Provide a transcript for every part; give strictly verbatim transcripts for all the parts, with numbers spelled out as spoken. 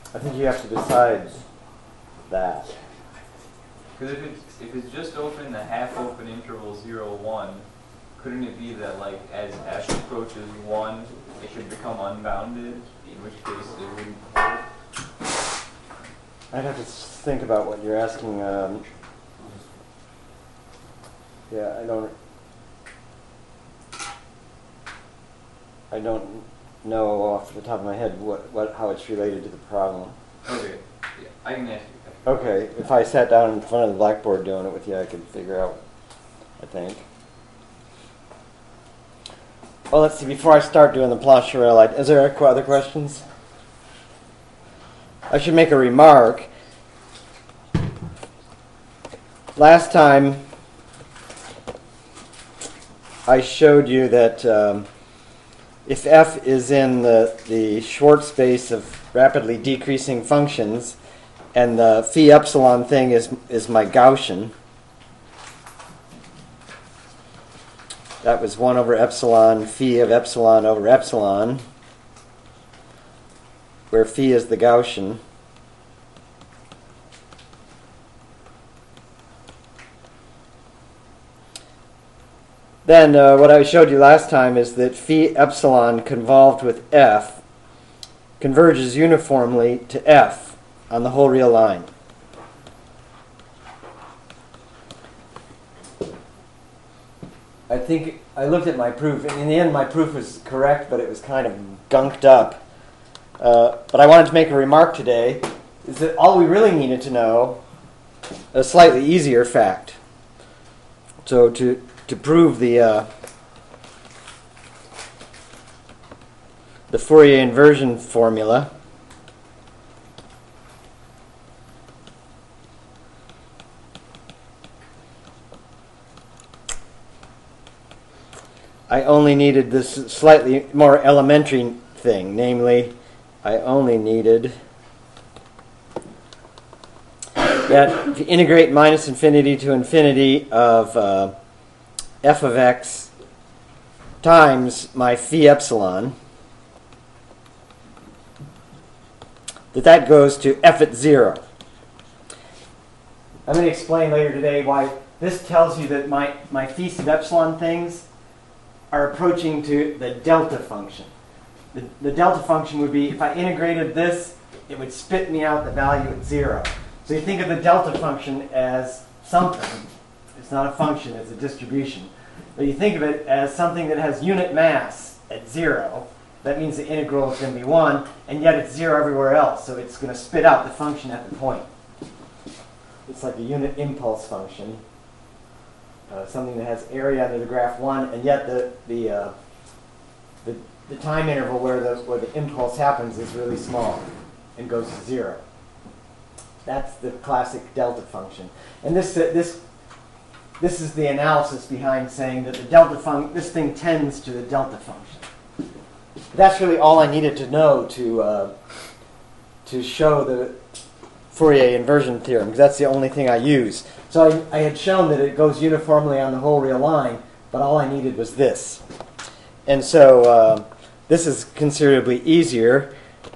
I think you have to decide that. Because if it's, if it's just open the half-open interval zero, one, couldn't it be that, like, as f approaches one, it should become unbounded, in which case it wouldn't hold? I'd have to think about what you're asking. Um, yeah, I don't. I don't know off the top of my head what, what how it's related to the problem. Okay, yeah, I can ask you. Okay, if I sat down in front of the blackboard doing it with you, I could figure out, I think. Well, let's see, before I start doing the Plancherel, I, is there other questions? I should make a remark. Last time, I showed you that um, if f is in the, the Schwartz space of rapidly decreasing functions, and the phi epsilon thing is, is my Gaussian, that was one over epsilon, phi of epsilon over epsilon, where phi is the Gaussian. Then uh, what I showed you last time is that phi epsilon convolved with f converges uniformly to f on the whole real line. I think I looked at my proof, and in the end my proof was correct, but it was kind of gunked up. Uh, but I wanted to make a remark today, is that all we really needed to know, a slightly easier fact. So to, to prove the, uh, the Fourier inversion formula, I only needed this slightly more elementary thing, namely, I only needed that if you integrate minus infinity to infinity of uh, f of x times my phi epsilon, that that goes to f at zero. I'm going to explain later today why this tells you that my, my phi sub epsilon things are approaching to the delta function. The, the delta function would be, if I integrated this, it would spit me out the value at zero. So you think of the delta function as something. It's not a function, it's a distribution. But you think of it as something that has unit mass at zero. That means the integral is going to be one, and yet it's zero everywhere else. So it's going to spit out the function at the point. It's like a unit impulse function. Uh, something that has area under the graph one, and yet the the, uh, the the time interval where the where the impulse happens is really small and goes to zero. That's the classic delta function, and this uh, this this is the analysis behind saying that the delta function, this thing tends to the delta function. That's really all I needed to know to uh, to show the Fourier inversion theorem, because that's the only thing I use. So I, I had shown that it goes uniformly on the whole real line, but all I needed was this. And so uh, this is considerably easier,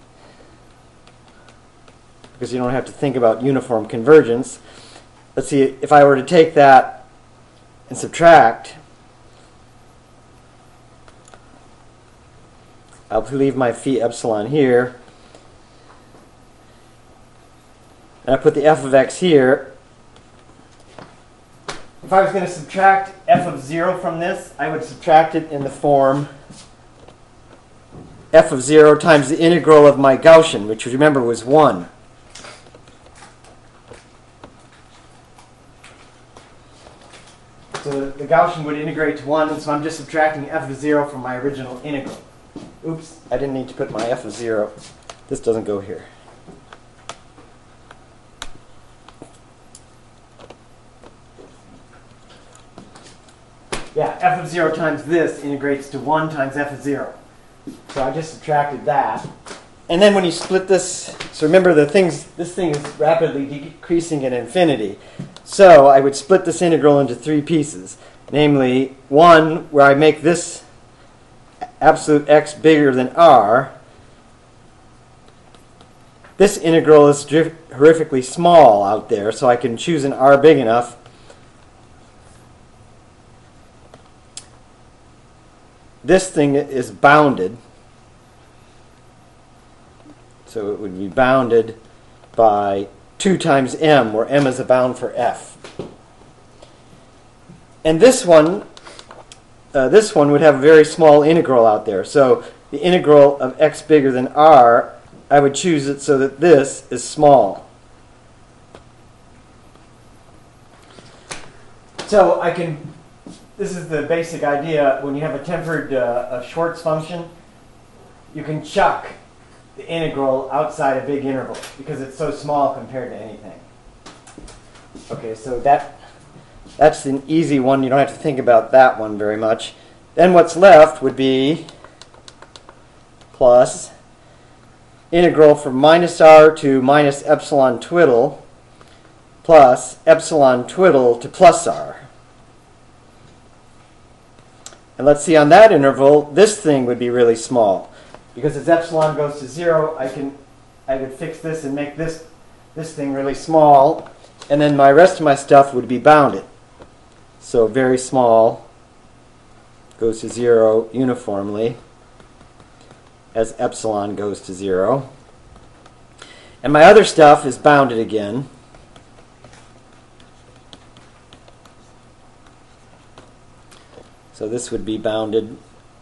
because you don't have to think about uniform convergence. Let's see, if I were to take that and subtract, I'll leave my phi epsilon here. And I put the f of x here. If I was going to subtract f of zero from this, I would subtract it in the form f of zero times the integral of my Gaussian, which remember was one. So the Gaussian would integrate to one, and so I'm just subtracting f of zero from my original integral. Oops, I didn't need to put my f of zero. This doesn't go here. Yeah, f of zero times this integrates to one times f of zero. So I just subtracted that. And then when you split this, so remember the things, this thing is rapidly decreasing at infinity. So I would split this integral into three pieces. Namely, one where I make this absolute x bigger than r this integral is horrifically small out there, so I can choose an r big enough. This thing is bounded, so it would be bounded by two times m, where m is a bound for f. And this one, uh, this one would have a very small integral out there. So the integral of x bigger than r, I would choose it so that this is small. So I can, this is the basic idea. When you have a tempered uh, a Schwartz function, you can chuck the integral outside a big interval because it's so small compared to anything. Okay, so that that's an easy one. You don't have to think about that one very much. Then what's left would be plus integral from minus r to minus epsilon twiddle plus epsilon twiddle to plus r. And let's see, on that interval, this thing would be really small. Because as epsilon goes to zero, I can I would fix this and make this this thing really small, and then my rest of my stuff would be bounded. So very small goes to zero uniformly as epsilon goes to zero. And my other stuff is bounded again. So this would be bounded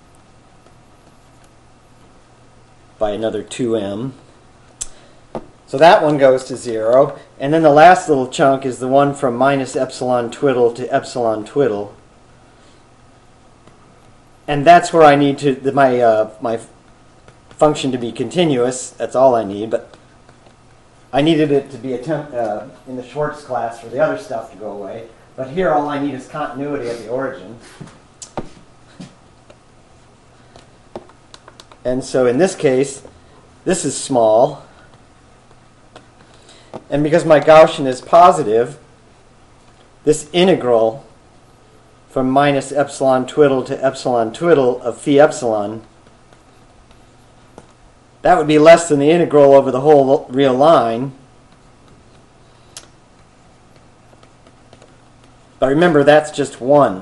by another two m. So that one goes to zero. And then the last little chunk is the one from minus epsilon twiddle to epsilon twiddle. And that's where I need to the, my uh, my function to be continuous. That's all I need. But I needed it to be a temp, uh, in the Schwartz class for the other stuff to go away. But here all I need is continuity at the origin. And so in this case, this is small. And because my Gaussian is positive, this integral from minus epsilon twiddle to epsilon twiddle of phi epsilon, that would be less than the integral over the whole real line. But remember, that's just one.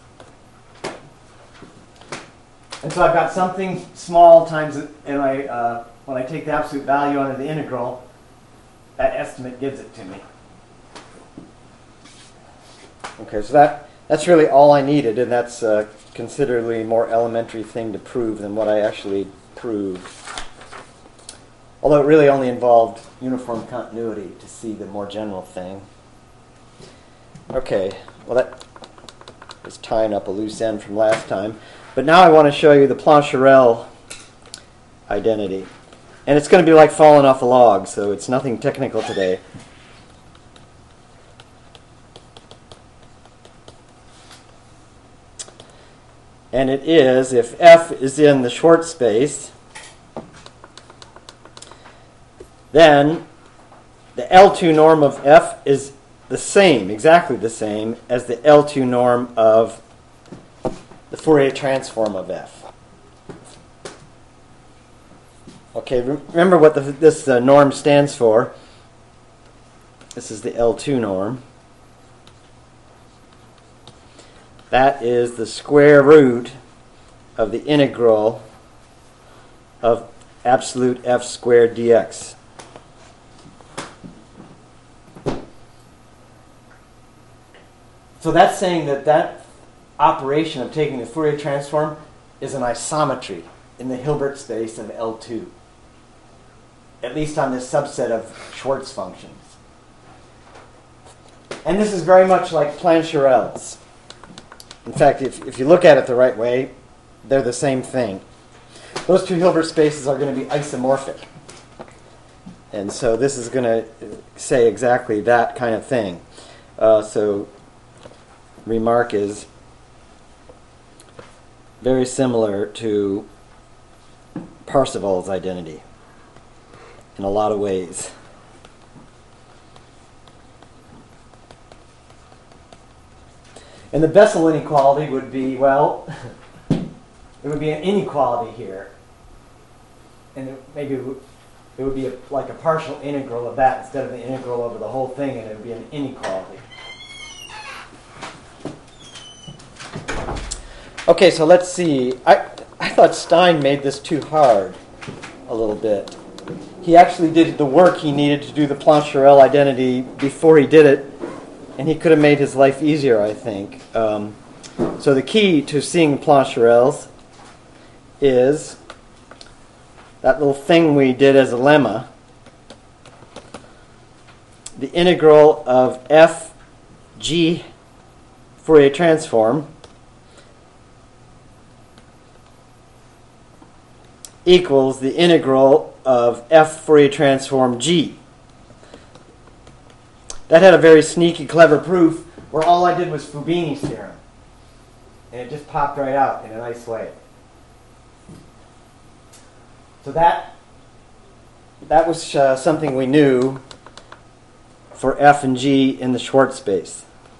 And so I've got something small times, and I, uh, when I take the absolute value under the integral, that estimate gives it to me. Okay, so that that's really all I needed, and that's a considerably more elementary thing to prove than what I actually proved. Although it really only involved uniform continuity to see the more general thing. Okay, well that is tying up a loose end from last time. But now I want to show you the Plancherel identity. And it's going to be like falling off a log, so it's nothing technical today. And it is, if f is in the Schwartz space, then the L two norm of f is the same, exactly the same, as the L two norm of the Fourier transform of f. Okay, remember what the, this uh, norm stands for. This is the L two norm. That is the square root of the integral of absolute f squared dx. So that's saying that that operation of taking the Fourier transform is an isometry in the Hilbert space of L two, at least on this subset of Schwartz functions. And this is very much like Plancherel's. In fact, if, if you look at it the right way, they're the same thing. Those two Hilbert spaces are going to be isomorphic. And so this is going to say exactly that kind of thing. Uh, so remark is very similar to Parseval's identity in a lot of ways. And the Bessel inequality would be, well, there would be an inequality here. And it maybe it would be a, like a partial integral of that instead of the integral over the whole thing, and it would be an inequality. Okay, so let's see. I, I thought Stein made this too hard a little bit. He actually did the work he needed to do the Plancherel identity before he did it, and he could have made his life easier, I think. Um, so the key to seeing Plancherels is that little thing we did as a lemma, the integral of f g Fourier transform equals the integral of f Fourier transform g. That had a very sneaky, clever proof where all I did was Fubini's theorem. And it just popped right out in a nice way. So that, that was uh, something we knew for f and g in the Schwartz space.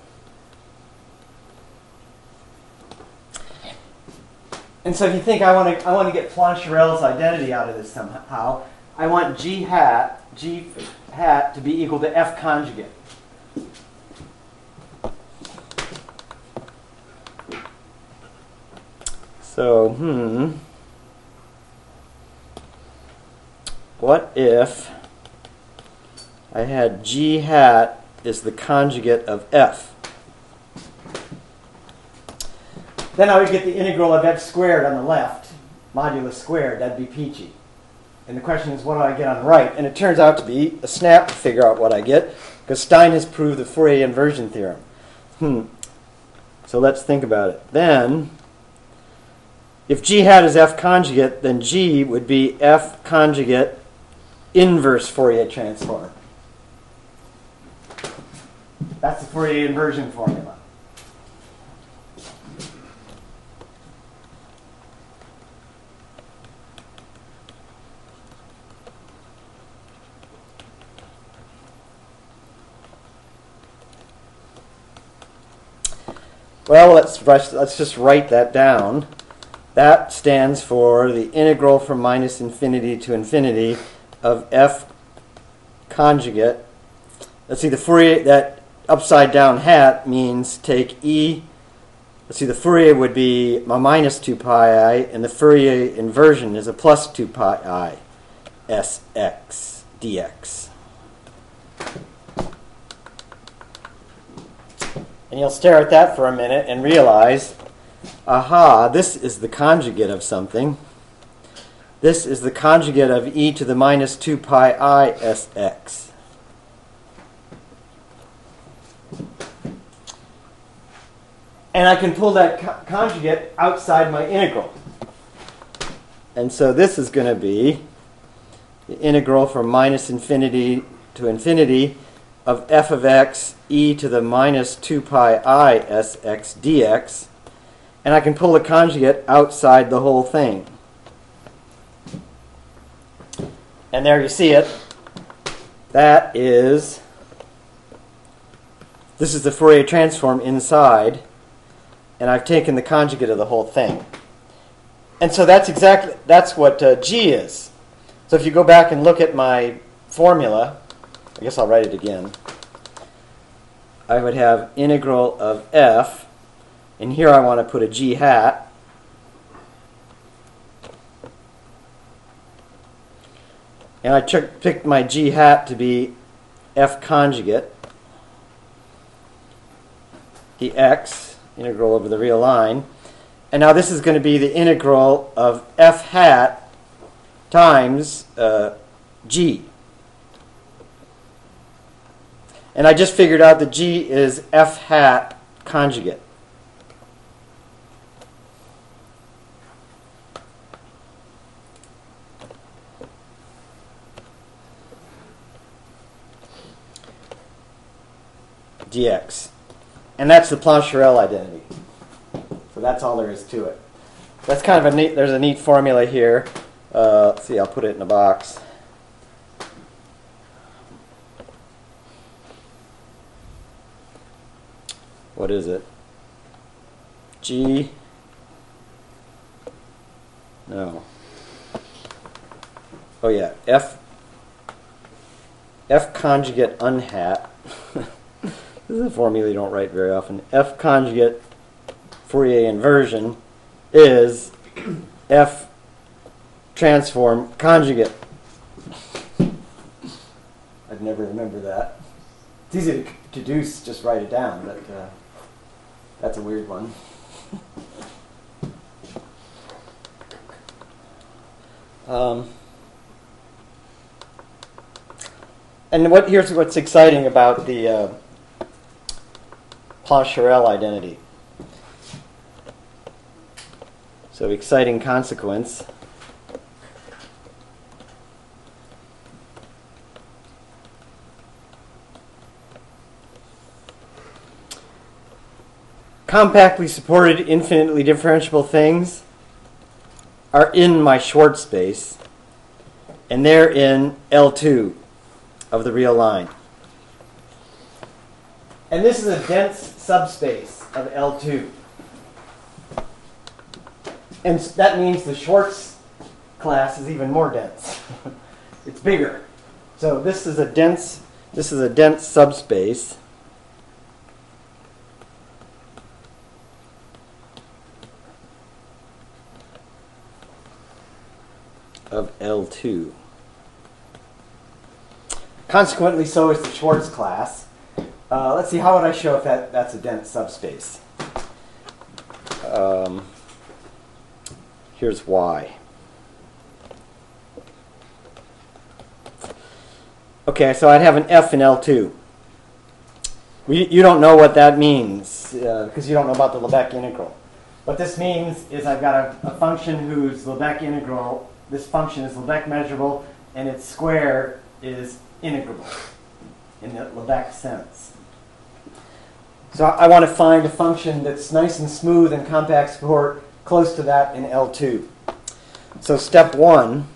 And so if you think I want to I want to get Plancherel's identity out of this somehow, I want g hat, g hat to be equal to f conjugate. So, hmm, what if I had g hat is the conjugate of f? Then I would get the integral of f squared on the left, modulus squared. That'd be peachy. And the question is, what do I get on the right? And it turns out to be a snap to figure out what I get, because Stein has proved the Fourier inversion theorem. Hmm. So let's think about it. Then, if g hat is f conjugate, then g would be f conjugate inverse Fourier transform. That's the Fourier inversion formula. Well, let's, let's just write that down. That stands for the integral from minus infinity to infinity of f conjugate. Let's see, the Fourier, that upside down hat means take e. Let's see, the Fourier would be a minus two pi I, and the Fourier inversion is a plus two pi I sx dx. And you'll stare at that for a minute and realize, aha, this is the conjugate of something. This is the conjugate of e to the minus two pi I sx. And I can pull that co conjugate outside my integral. And so this is going to be the integral from minus infinity to infinity of f of x e to the minus two pi I sx dx, and I can pull the conjugate outside the whole thing. And there you see it. That is, this is the Fourier transform inside, and I've taken the conjugate of the whole thing. And so that's exactly, that's what uh, g is. So if you go back and look at my formula, I guess I'll write it again. I would have integral of f, and here I want to put a g hat. And I picked my g hat to be f conjugate dx, integral over the real line. And now this is going to be the integral of f hat times uh, g. And I just figured out that g is f hat conjugate. Dx. And that's the Plancherel identity. So that's all there is to it. That's kind of a neat, there's a neat formula here. Uh, let's see, I'll put it in a box. What is it? G. No. Oh yeah, F F conjugate unhat. This is a formula you don't write very often. F conjugate Fourier inversion is F transform conjugate. I'd never remember that. It's easy to deduce, just write it down, but uh, that's a weird one. um, and what here's what's exciting about the uh, Poisson identity. So exciting consequence. Compactly supported infinitely differentiable things are in my Schwartz space, and they're in L two of the real line. And this is a dense subspace of L two. And that means the Schwartz class is even more dense. It's bigger. So this is a dense this is a dense subspace. Of L two. Consequently, so is the Schwartz class. Uh, let's see, how would I show if that, that's a dense subspace? Um, here's why. Okay, so I'd have an F in L two. We, you don't know what that means because uh, you don't know about the Lebesgue integral. What this means is I've got a, a function whose Lebesgue integral, this function is Lebesgue measurable, and its square is integrable in the Lebesgue sense. So I want to find a function that's nice and smooth and compact support close to that in L two. So step one,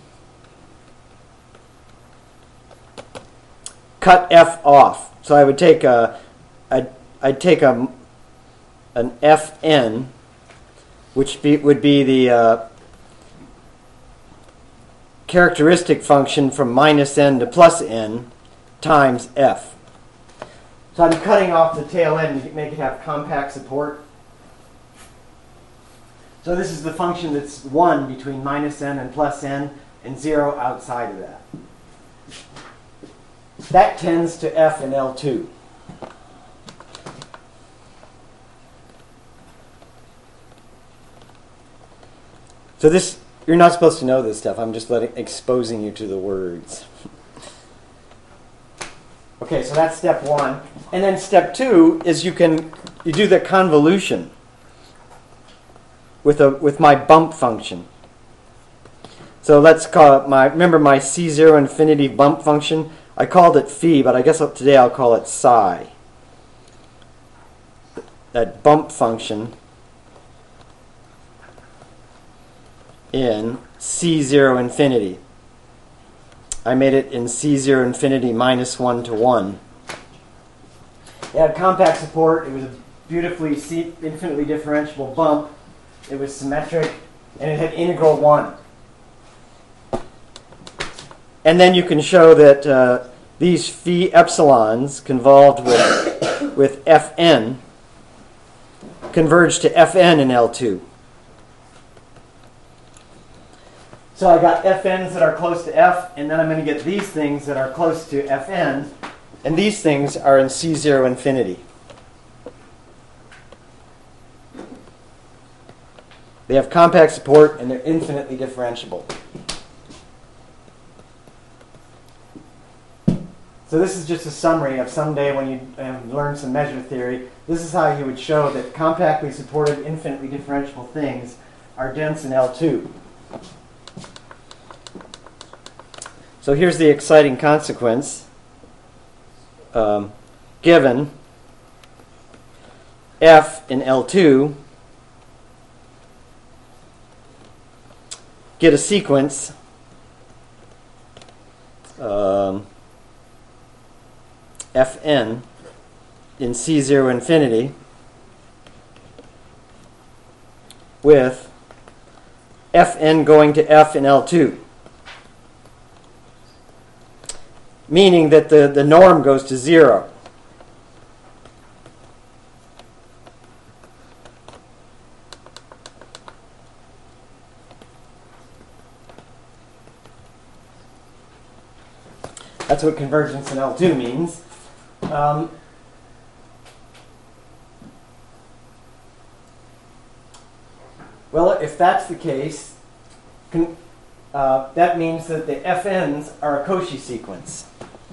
cut F off. So I would take a, I'd, I'd take a, an Fn, which be, would be the uh, characteristic function from minus n to plus n times f. So I'm cutting off the tail end to make it have compact support. So this is the function that's one between minus n and plus n and zero outside of that. That tends to f in L two. So this, you're not supposed to know this stuff. I'm just letting, exposing you to the words. Okay, so that's step one. And then step two is you can you do the convolution with a with my bump function. So let's call it my, remember my C zero infinity bump function? I called it phi, but I guess today I'll call it psi. That bump function in C zero infinity. I made it in C zero infinity minus one to one. It had compact support. It was a beautifully C infinitely differentiable bump. It was symmetric, and it had integral one. And then you can show that uh, these phi epsilons convolved with, with Fn converge to Fn in L two. So I got Fn's that are close to F, and then I'm going to get these things that are close to Fn, and these things are in C zero infinity. They have compact support, and they're infinitely differentiable. So this is just a summary of someday when you um, learn some measure theory. This is how you would show that compactly supported, infinitely differentiable things are dense in L two. So here's the exciting consequence. Um, given F in L two, get a sequence um, Fn in C zero infinity with Fn going to F in L two. meaning that the, the norm goes to zero. That's what convergence in L two means. Um, well, if that's the case, con uh, that means that the F Ns are a Cauchy sequence.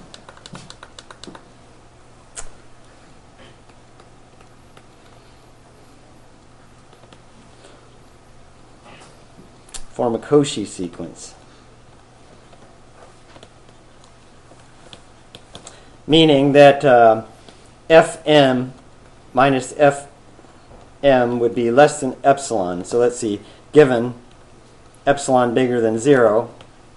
Form a Cauchy sequence. Meaning that uh, F M minus F M would be less than epsilon. So let's see, given epsilon bigger than zero,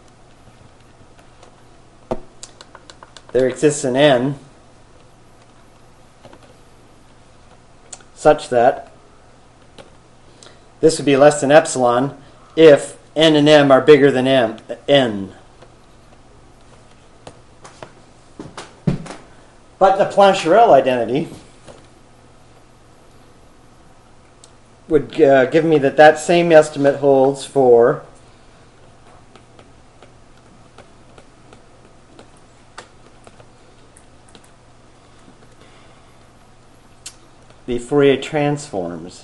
there exists an N such that this would be less than epsilon if N and M are bigger than M, N. But the Plancherel identity would uh, give me that that same estimate holds for the Fourier transforms.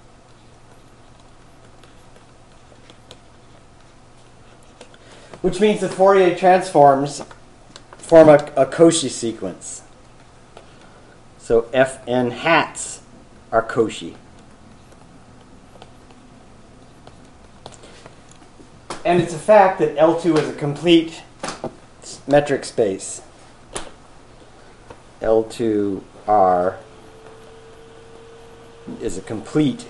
Which means the Fourier transforms form a, a Cauchy sequence. So F N hats are Cauchy. And it's a fact that L two is a complete metric space. L two R is a complete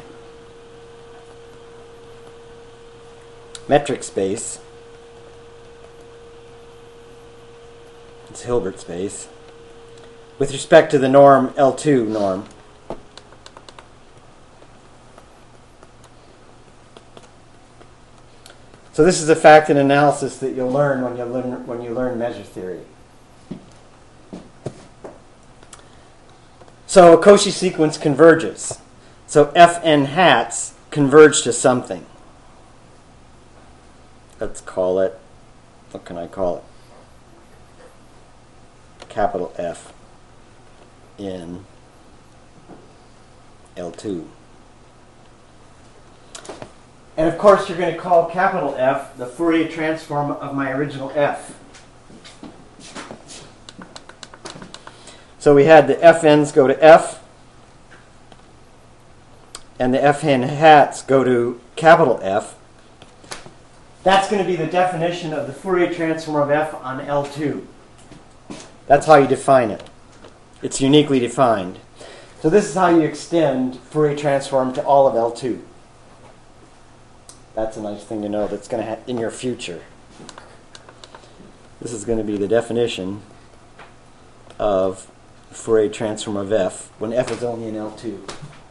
metric space. It's Hilbert space with respect to the norm L two norm. So this is a fact in analysis that you'll learn when you learn when you learn measure theory. So a Cauchy sequence converges. So F N hats converge to something. Let's call it, what can I call it? Capital F in L two. And of course you're going to call capital F the Fourier transform of my original F. So we had the F Ns go to F and the F N hats go to capital F. That's going to be the definition of the Fourier transform of F on L two. That's how you define it. It's uniquely defined. So this is how you extend Fourier transform to all of L two. That's a nice thing to know that's going to happen in your future. This is going to be the definition of Fourier transform of F when F is only in L two.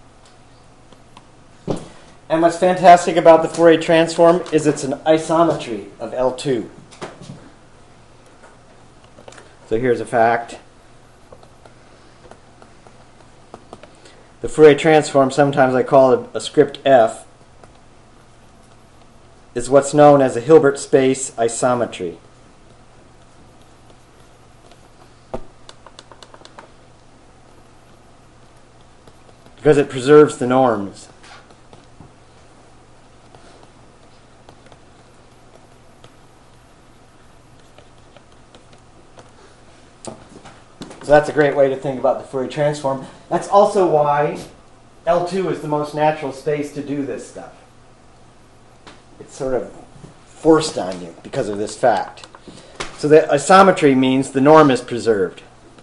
And what's fantastic about the Fourier transform is it's an isometry of L two. So here's a fact. The Fourier transform, sometimes I call it a script F, is what's known as a Hilbert space isometry. Because it preserves the norms. So that's a great way to think about the Fourier transform. That's also why L two is the most natural space to do this stuff. It's sort of forced on you because of this fact. So the isometry means the norm is preserved.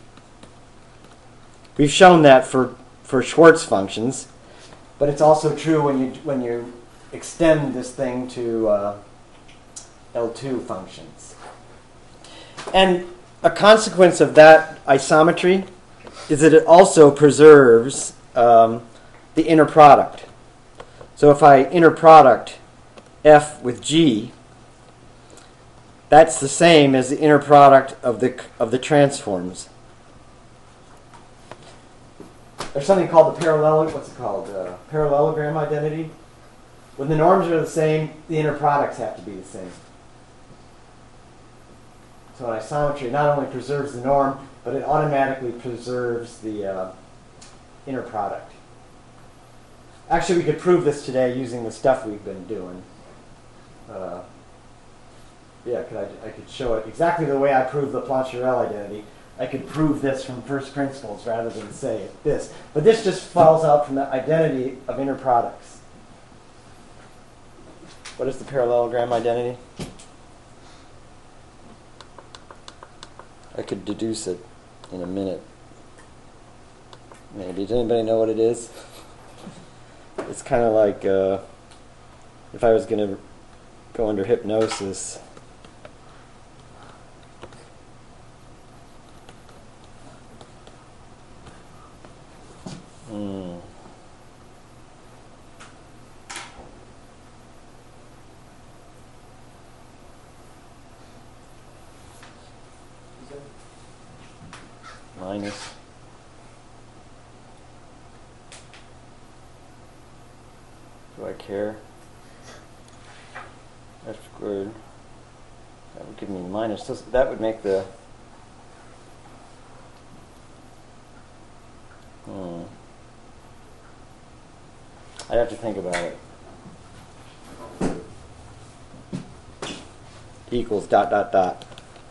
We've shown that for, for Schwartz functions, but it's also true when you, when you extend this thing to uh, L two functions. And a consequence of that isometry is that it also preserves um, the inner product. So if I inner product F with G, that's the same as the inner product of the of the transforms. There's something called the parallel. What's it called? Uh, parallelogram identity. When the norms are the same, the inner products have to be the same. So an isometry not only preserves the norm, but it automatically preserves the uh, inner product. Actually, we could prove this today using the stuff we've been doing. Uh, yeah, could I, I could show it exactly the way I proved the Plancherel identity. I could prove this from first principles rather than say this. But this just falls out from the identity of inner products. What is the parallelogram identity? I could deduce it in a minute. Maybe. Does anybody know what it is? It's kind of like uh, if I was going to go under hypnosis. Hmm. Minus do I care? F squared. That would give me minus. That would make the hmm. I'd have to think about it. Equals dot dot dot.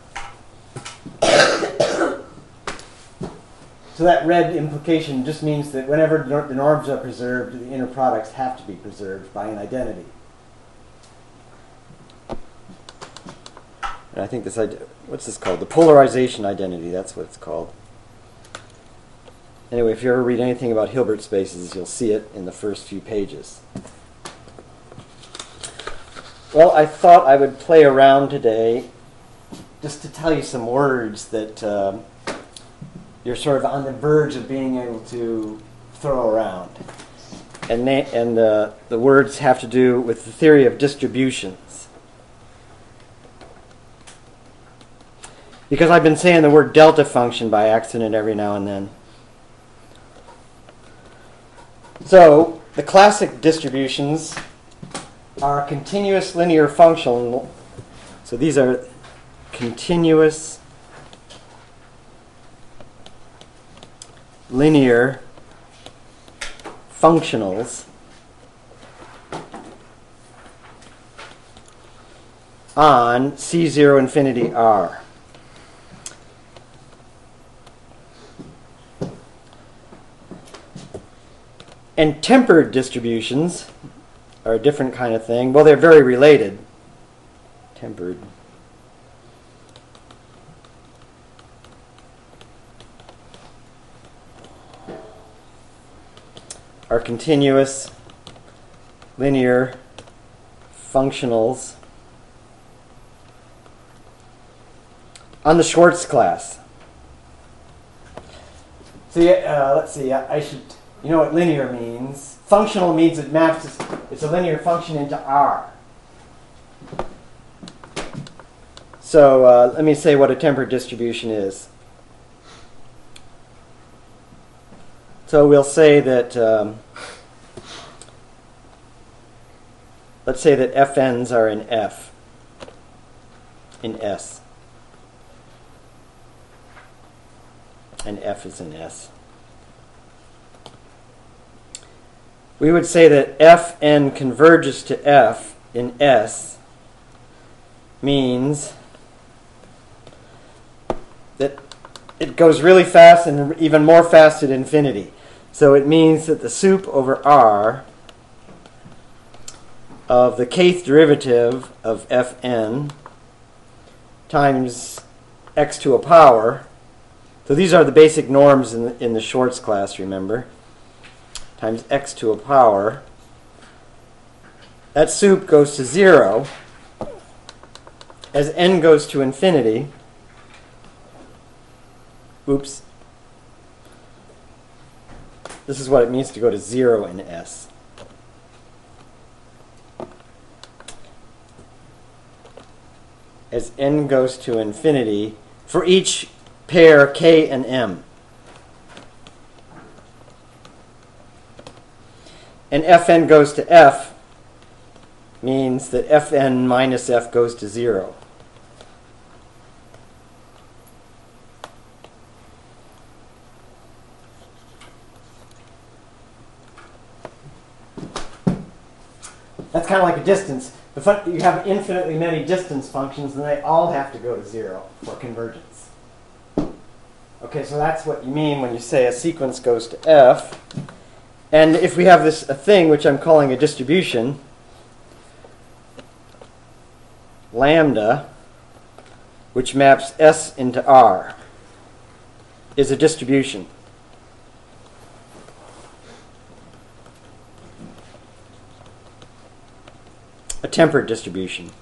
So that red implication just means that whenever the norms are preserved, the inner products have to be preserved by an identity. And I think this idea, what's this called? The polarization identity, that's what it's called. Anyway, if you ever read anything about Hilbert spaces, you'll see it in the first few pages. Well, I thought I would play around today just to tell you some words that um, you're sort of on the verge of being able to throw around. And, na- and uh, the words have to do with the theory of distributions. Because I've been saying the word delta function by accident every now and then. So, the classic distributions are continuous linear functional. So these are continuous linear functionals on C zero infinity R. And tempered distributions are a different kind of thing. Well, they're very related. Tempered. Are continuous linear functionals on the Schwartz class. So yeah, uh, let's see, I, I should, you know what linear means. Functional means it maps, it's a linear function into R. So uh, let me say what a tempered distribution is. So we'll say that, um, let's say that F N's are in F, in S. And F is in S. We would say that F N converges to F in S means that it goes really fast and even more fast at infinity. So it means that the sup over R of the kth derivative of Fn times x to a power. So these are the basic norms in the, in the Schwartz class, remember. Times x to a power. That sup goes to zero as n goes to infinity. Oops. This is what it means to go to zero in S. as n goes to infinity for each pair k and m. And fn goes to f means that fn minus f goes to zero. That's kind of like a distance. The fun, you have infinitely many distance functions, and they all have to go to zero for convergence. Okay, so that's what you mean when you say a sequence goes to f. And if we have this a thing which I'm calling a distribution, lambda, which maps S into R, is a distribution. A tempered distribution.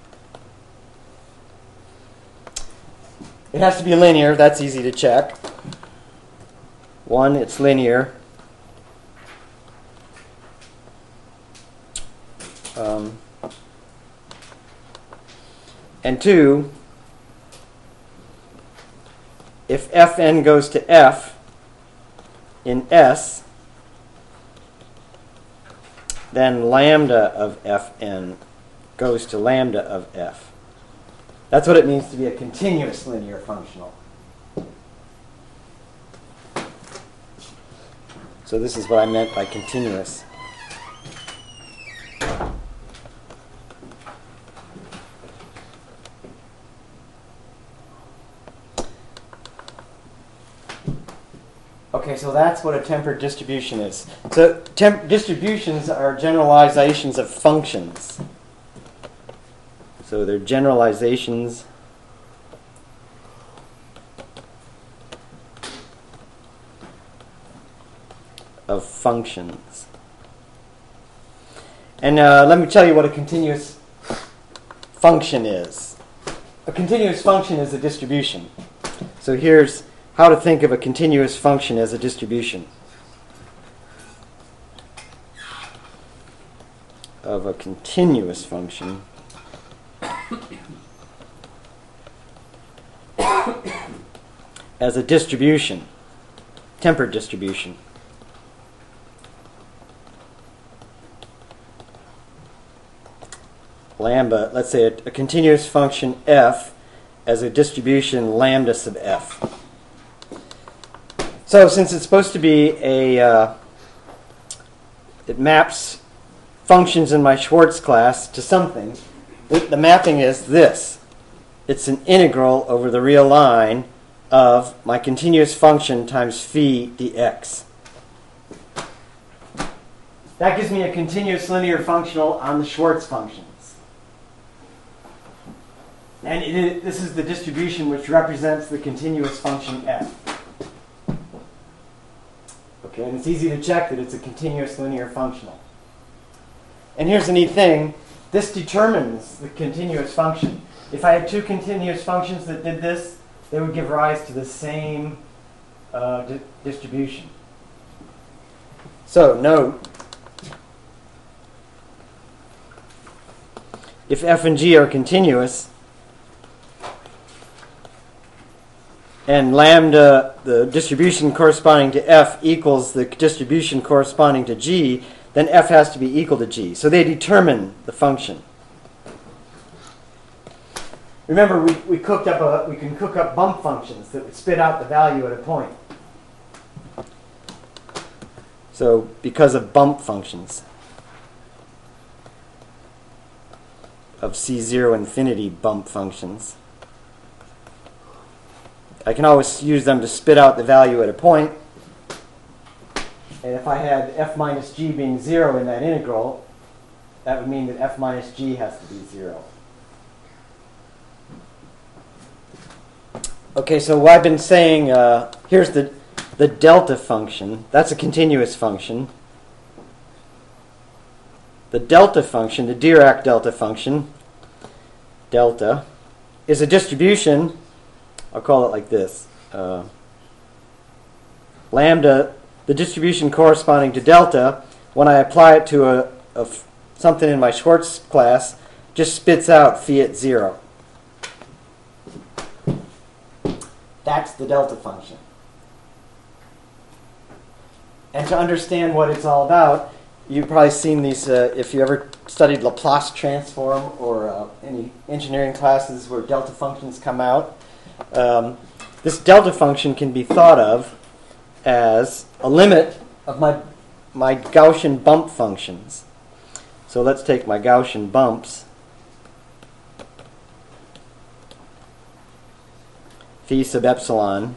It has to be linear. That's easy to check. One, it's linear. Um, and two, if fn goes to f in S, then lambda of fn goes to lambda of f. That's what it means to be a continuous linear functional. So this is what I meant by continuous. Okay, so that's what a tempered distribution is. So temp distributions are generalizations of functions. So they're generalizations of functions. And uh, let me tell you what a continuous function is. A continuous function is a distribution. So here's how to think of a continuous function as a distribution of a continuous function as a distribution, tempered distribution. Lambda, let's say a, a continuous function f as a distribution lambda sub f. So since it's supposed to be a, uh, it maps functions in my Schwartz class to something, the, the mapping is this. It's an integral over the real line of my continuous function times phi dx. That gives me a continuous linear functional on the Schwartz functions. And it is, this is the distribution which represents the continuous function f. Okay, and it's easy to check that it's a continuous linear functional. And here's the neat thing. This determines the continuous function. If I had two continuous functions that did this, they would give rise to the same uh, di distribution. So note, if f and g are continuous, and lambda, the distribution corresponding to f, equals the distribution corresponding to g, then f has to be equal to g. So they determine the function. Remember, we, we cooked up a, we can cook up bump functions that would spit out the value at a point. So because of bump functions of C zero infinity bump functions, I can always use them to spit out the value at a point. And if I had f minus g being zero in that integral, that would mean that f minus g has to be zero. Okay, so what I've been saying, uh, here's the, the delta function. That's a continuous function. The delta function, the Dirac delta function, delta, is a distribution. I'll call it like this. Uh, lambda, the distribution corresponding to delta, when I apply it to a, a f something in my Schwartz class, just spits out phi at zero. That's the delta function. And to understand what it's all about, you've probably seen these, uh, if you ever studied Laplace transform or uh, any engineering classes where delta functions come out. Um, this delta function can be thought of as a limit of my, my Gaussian bump functions. So let's take my Gaussian bumps. Phi sub epsilon.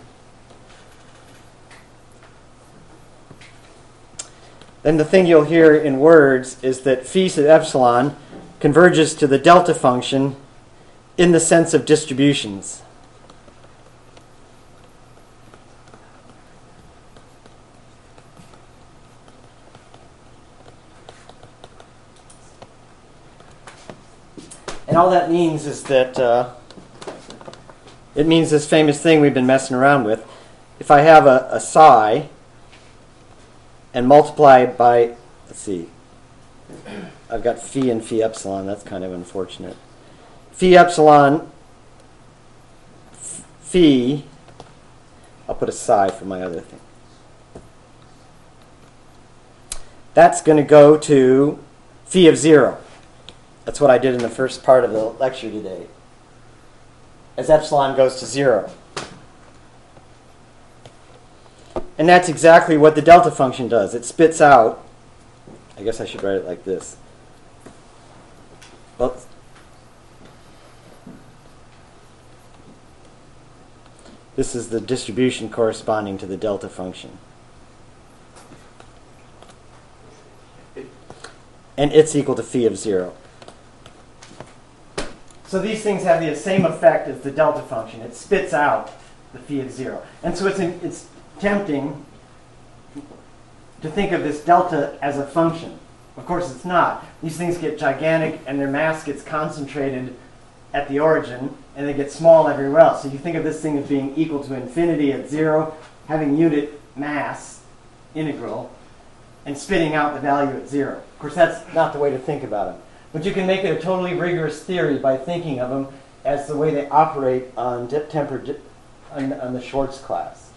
Then the thing you'll hear in words is that phi sub epsilon converges to the delta function in the sense of distributions. And all that means is that uh, it means this famous thing we've been messing around with. If I have a, a psi and multiply it by, let's see, I've got phi and phi epsilon. That's kind of unfortunate. Phi epsilon, phi, I'll put a psi for my other thing. That's going to go to phi of zero. That's what I did in the first part of the lecture today. As epsilon goes to zero. And that's exactly what the delta function does. It spits out, I guess I should write it like this. Well, this is the distribution corresponding to the delta function. And it's equal to phi of zero. So these things have the same effect as the delta function. It spits out the phi of zero. And so it's, in, it's tempting to think of this delta as a function. Of course it's not. These things get gigantic and their mass gets concentrated at the origin and they get small everywhere else. So you think of this thing as being equal to infinity at zero, having unit mass, integral, and spitting out the value at zero. Of course that's not the way to think about them. But you can make it a totally rigorous theory by thinking of them as the way they operate on dip tempered on, on the Schwartz class.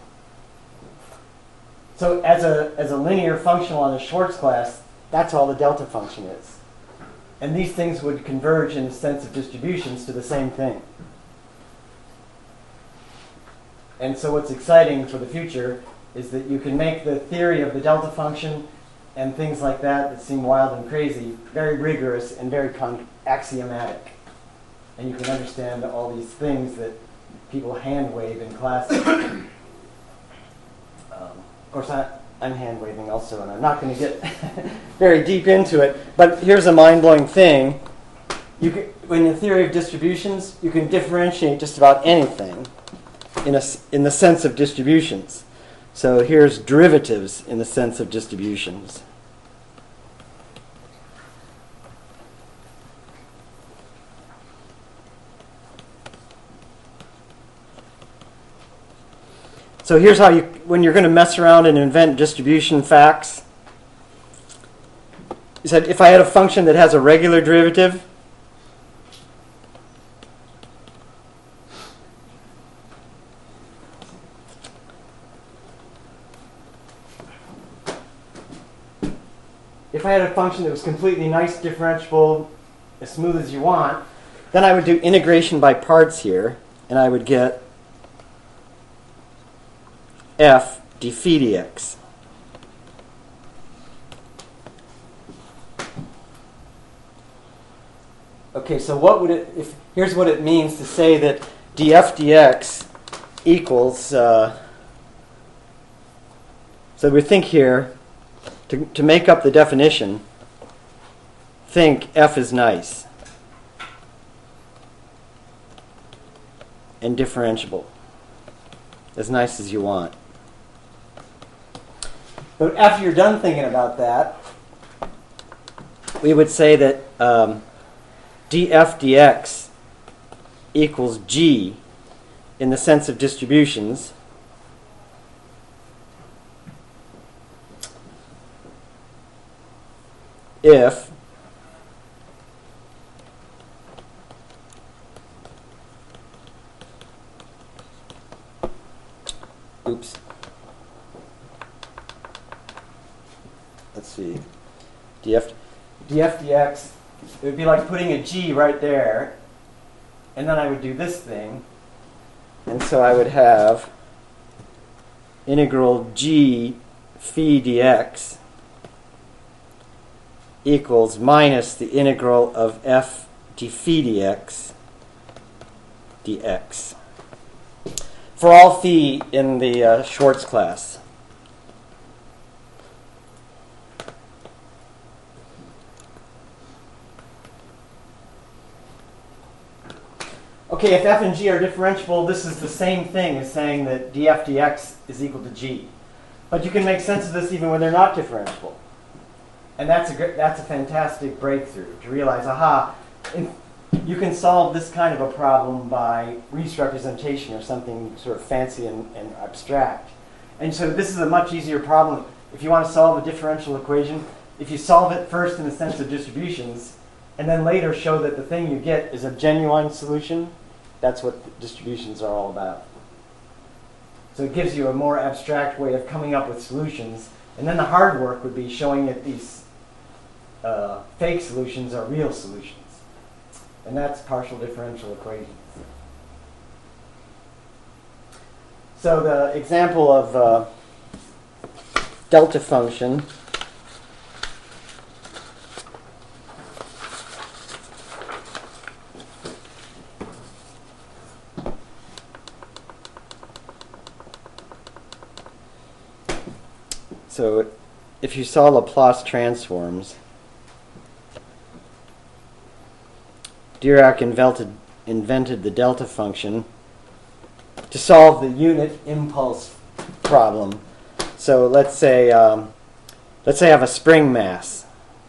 So as a, as a linear functional on the Schwartz class, that's all the delta function is. And these things would converge in the sense of distributions to the same thing. And so what's exciting for the future is that you can make the theory of the delta function and things like that that seem wild and crazy very rigorous and very con axiomatic. And you can understand all these things that people hand wave in classes. um, of course, I, I'm hand waving also, and I'm not going to get very deep into it. But here's a mind-blowing thing. You can, in the theory of distributions, you can differentiate just about anything in, a, in the sense of distributions. So here's derivatives in the sense of distributions. So here's how you, when you're going to mess around and invent distribution facts. You said if I had a function that has a regular derivative, if I had a function that was completely nice, differentiable, as smooth as you want, then I would do integration by parts here, and I would get f d phi dx. Okay, so what would it, if, here's what it means to say that df dx equals, uh, so we think here, to, to make up the definition, think f is nice and differentiable, as nice as you want. But after you're done thinking about that, we would say that um, df dx equals g in the sense of distributions if oops. Let's see. df, df dx, it would be like putting a g right there, and then I would do this thing, and so I would have integral g phi dx equals minus the integral of f d phi dx dx for all phi in the uh, Schwartz class. Okay, if f and g are differentiable, this is the same thing as saying that df dx is equal to g. But you can make sense of this even when they're not differentiable. And that's a, great, that's a fantastic breakthrough, to realize, aha, in, you can solve this kind of a problem by Riesz representation or something sort of fancy and, and abstract. And so this is a much easier problem. If you want to solve a differential equation, if you solve it first in the sense of distributions, and then later show that the thing you get is a genuine solution, that's what distributions are all about. So it gives you a more abstract way of coming up with solutions. And then the hard work would be showing that these uh, fake solutions are real solutions. And that's partial differential equations. So the example of uh, delta function So if you saw Laplace transforms, Dirac invented, invented the delta function to solve the unit impulse problem. So let's say, um, let's say I have a spring mass.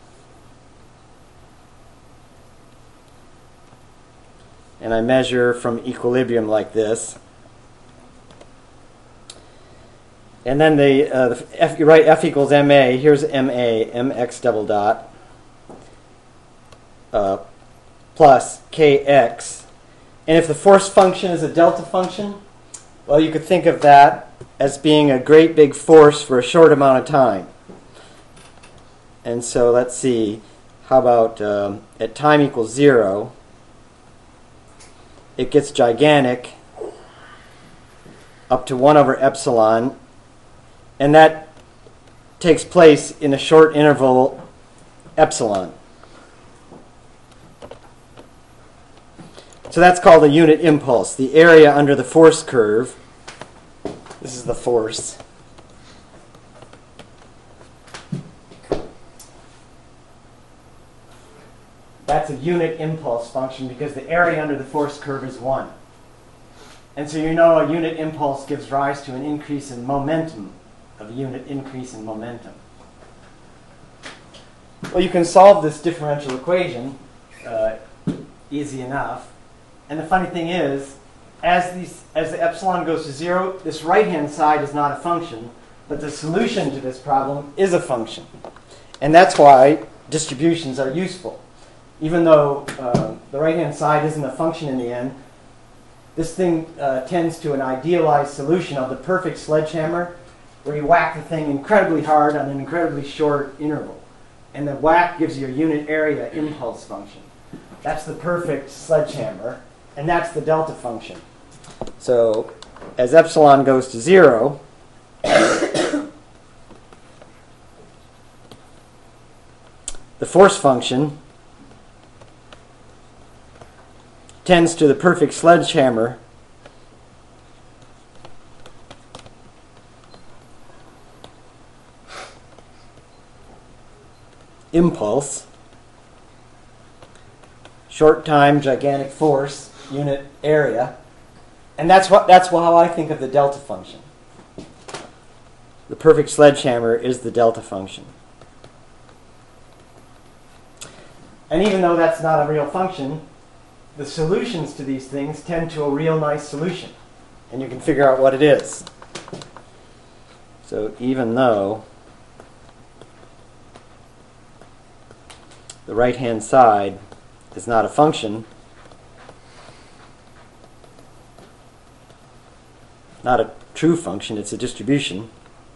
And I measure from equilibrium like this. And then the, uh, the F, you write F equals ma. Here's ma, mx double dot, uh, plus kx. And if the force function is a delta function, well, you could think of that as being a great big force for a short amount of time. And so let's see, how about um, at time equals zero, it gets gigantic up to one over epsilon. And that takes place in a short interval epsilon. So that's called a unit impulse, the area under the force curve. This is the force. That's a unit impulse function because the area under the force curve is one. And so you know a unit impulse gives rise to an increase in momentum, of a unit increase in momentum. Well, you can solve this differential equation uh, easy enough. And the funny thing is, as, these, as the epsilon goes to zero, this right-hand side is not a function, but the solution to this problem is a function. And that's why distributions are useful. Even though uh, the right-hand side isn't a function in the end, this thing uh, tends to an idealized solution of the perfect sledgehammer, where you whack the thing incredibly hard on an incredibly short interval. And the whack gives you a unit area impulse function. That's the perfect sledgehammer, and that's the delta function. So as epsilon goes to zero, the force function tends to the perfect sledgehammer impulse, short time, gigantic force, unit area, and that's what that's how I think of the delta function. The perfect sledgehammer is the delta function. And even though that's not a real function, the solutions to these things tend to a real nice solution, and you can figure out what it is. So even though the right-hand side is not a function, not a true function, it's a distribution.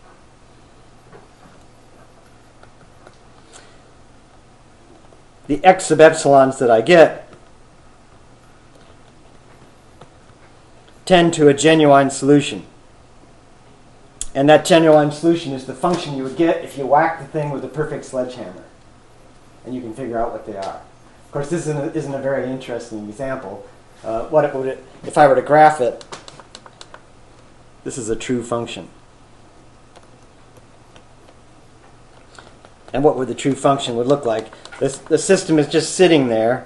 The x sub epsilons that I get tend to a genuine solution. And that genuine solution is the function you would get if you whack the thing with a perfect sledgehammer. And you can figure out what they are. Of course, this isn't a, isn't a very interesting example. Uh, what it would it, if I were to graph it, this is a true function. And what would the true function would look like? This, the system is just sitting there.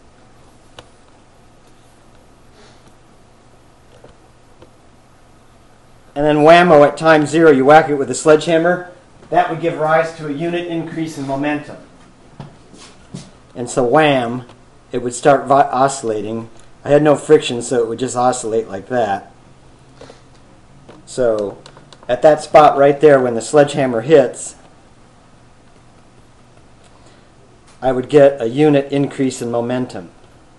And then whammo at time zero, you whack it with a sledgehammer. That would give rise to a unit increase in momentum. And so wham, it would start oscillating. I had no friction, so it would just oscillate like that. So at that spot right there, when the sledgehammer hits, I would get a unit increase in momentum.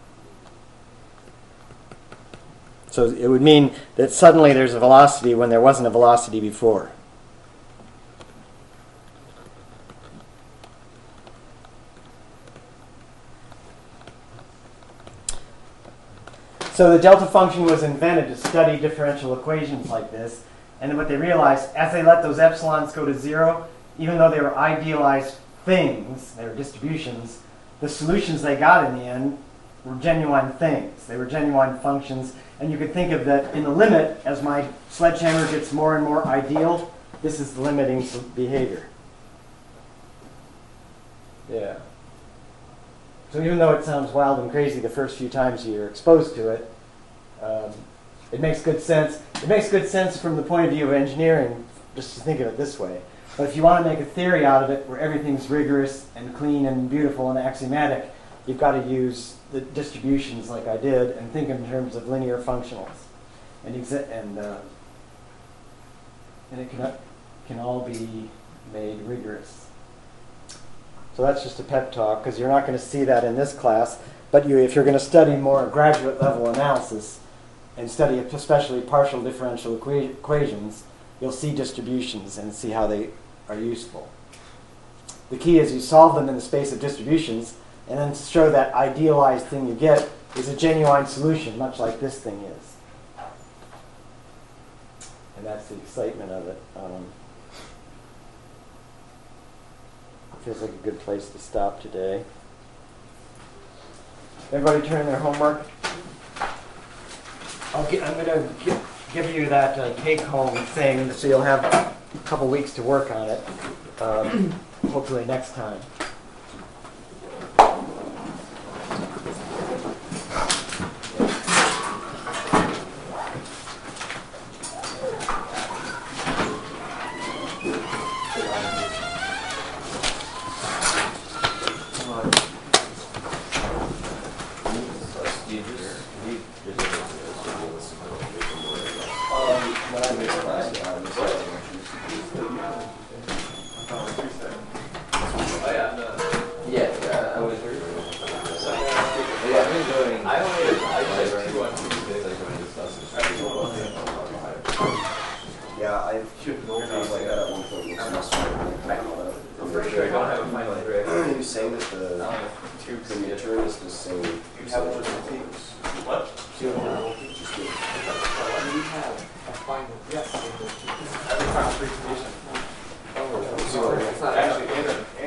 So it would mean that suddenly there's a velocity when there wasn't a velocity before. So the delta function was invented to study differential equations like this. And then what they realized, as they let those epsilons go to zero, even though they were idealized things, they were distributions, the solutions they got in the end were genuine things. They were genuine functions. And you could think of that in the limit, as my sledgehammer gets more and more ideal, this is the limiting behavior. Yeah. So even though it sounds wild and crazy the first few times you're exposed to it, um, it makes good sense. It makes good sense from the point of view of engineering, just to think of it this way. But if you want to make a theory out of it where everything's rigorous and clean and beautiful and axiomatic, you've got to use the distributions like I did and think in terms of linear functionals. And, exa and, uh, and it can, can all be made rigorous. So that's just a pep talk, because you're not going to see that in this class. But you, if you're going to study more graduate level analysis and study especially partial differential equa equations, you'll see distributions and see how they are useful. The key is you solve them in the space of distributions, and then to show that idealized thing you get is a genuine solution, much like this thing is. And that's the excitement of it. Um, feels like a good place to stop today. Everybody turn in their homework. I'll get, I'm going to give, give you that uh, take-home thing, so you'll have a couple weeks to work on it. Um, hopefully next time. Actually,